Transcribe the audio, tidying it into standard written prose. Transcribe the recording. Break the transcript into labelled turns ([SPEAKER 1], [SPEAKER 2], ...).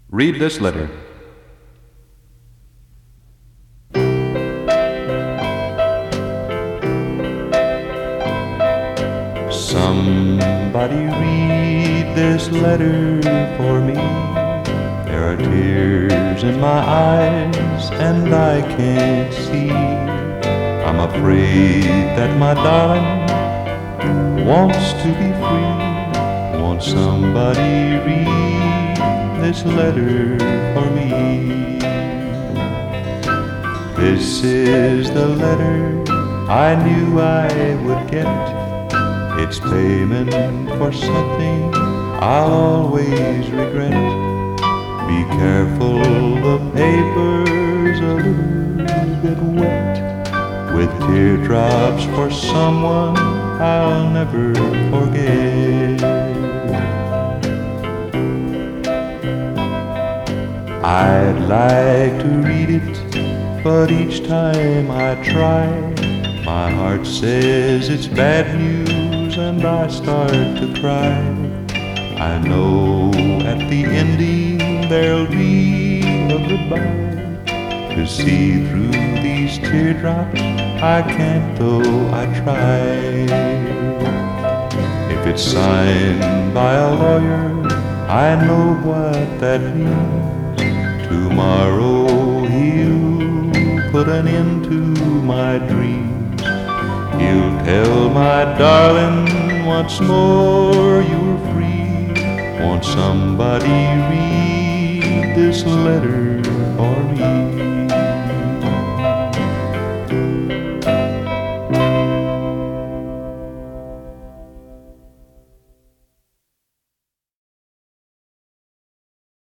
[SPEAKER 1] Read this letter. Somebody read this letter for me. There are tears in my eyes and I can't see. I'm afraid that my darling wants to be free. Won't somebody read this letter for me? This is the letter I knew I would get. It's payment for something I'll always regret. Be careful, the paper's a little bit wet, with teardrops for someone I'll never forget. I'd like to read it, but each time I try, my heart says it's bad news and I start to cry. I know at the ending there'll be a goodbye. To see through these teardrops I can't, though I try. If it's signed by a lawyer, I know what that means. Tomorrow he'll put an end to my dreams. He'll tell my darling once more you're free. Won't somebody read this letter for me?